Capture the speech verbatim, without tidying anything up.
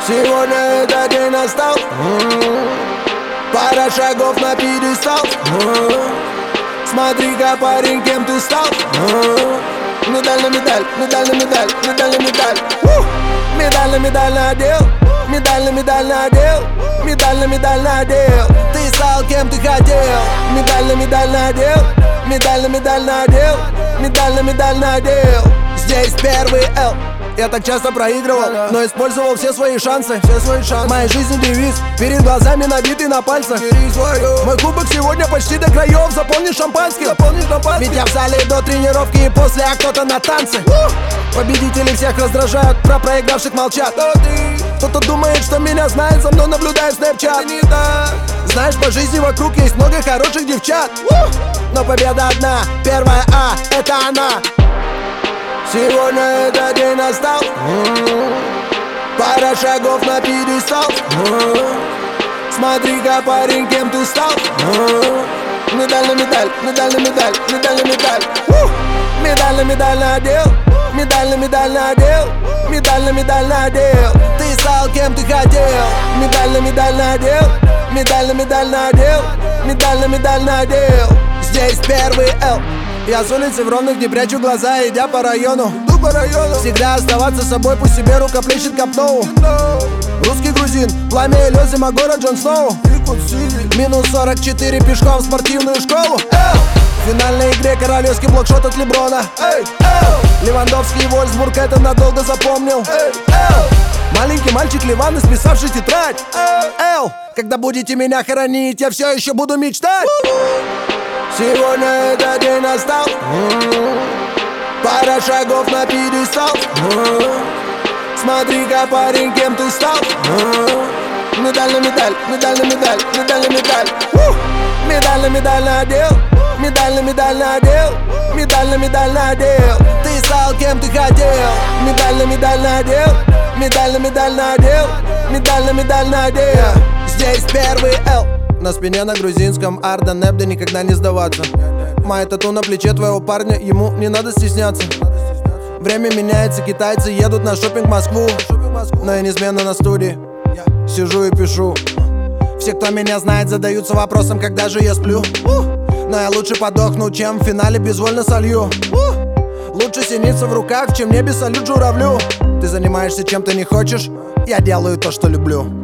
Сегодня этот день настал. Пара шагов на пьедестал. Смотри-ка, парень, кем ты стал. Медаль на медаль, медаль на медаль, медаль на медаль. Медаль на медаль надел, медаль на медаль надел, медаль на медаль надел. Ты стал кем ты хотел. Медаль на медаль надел, медаль на медаль надел, медаль на медаль надел. Здесь первый Л. Я так часто проигрывал, но использовал все свои шансы. Все свои шансы. В моей жизни девиз, перед глазами набитый на пальцах. Мой кубок сегодня почти до краев, заполни шампанским. Заполни шампанским. Ведь я в зале до тренировки и после, а кто-то на танцы. Победители всех раздражают, про проигравших молчат. Кто-то думает, что меня знает, за мной наблюдает Snapchat. Знаешь, по жизни вокруг есть много хороших девчат, но победа одна, первая А, это она. Сегодня этот день настал. Пара шагов на пьедестал. Смотри-ка, парень, кем ты стал. Медаль на медаль, медаль на медаль, медаль на медаль. Медаль на медаль надел, медаль на медаль надел, медаль на медаль надел. Ты стал кем ты хотел. Медаль на медаль надел, медаль на медаль надел, медаль на медаль надел. Здесь первый Л. Я с улицы в Ровных не прячу глаза, идя по району. по району Всегда оставаться собой, пусть себе рукоплещет Капноу. Русский грузин, пламя и лед, зима, город Джон Сноу. Минус сорок четыре пешком в спортивную школу. В финальной игре королевский блокшот от Леброна. Левандовский и Вольсбург это надолго запомнил. Маленький мальчик Ливан, исписавший тетрадь. Эл, когда будете меня хоронить, я все еще буду мечтать. Сегодня этот день настал. Пара шагов на пьедестал. Смотри-ка, парень, кем ты стал. Медаль на медаль, медаль на медаль, медаль на медаль. Медаль на медаль надел, медаль на медаль надел, медаль на медаль надел. Ты стал кем ты хотел. Медаль на медаль надел, медаль на медаль надел, медаль на медаль надел. Здесь первый Л. На спине на грузинском Арда Небда, никогда не сдаваться. Моя тату на плече твоего парня, ему не надо стесняться. Время меняется, китайцы едут на шопинг в Москву. Но я неизменно на студии, сижу и пишу. Все, кто меня знает, задаются вопросом, когда же я сплю. Но я лучше подохну, чем в финале безвольно солью. Лучше синица в руках, чем небе салют журавлю. Ты занимаешься чем ты не хочешь, я делаю то, что люблю.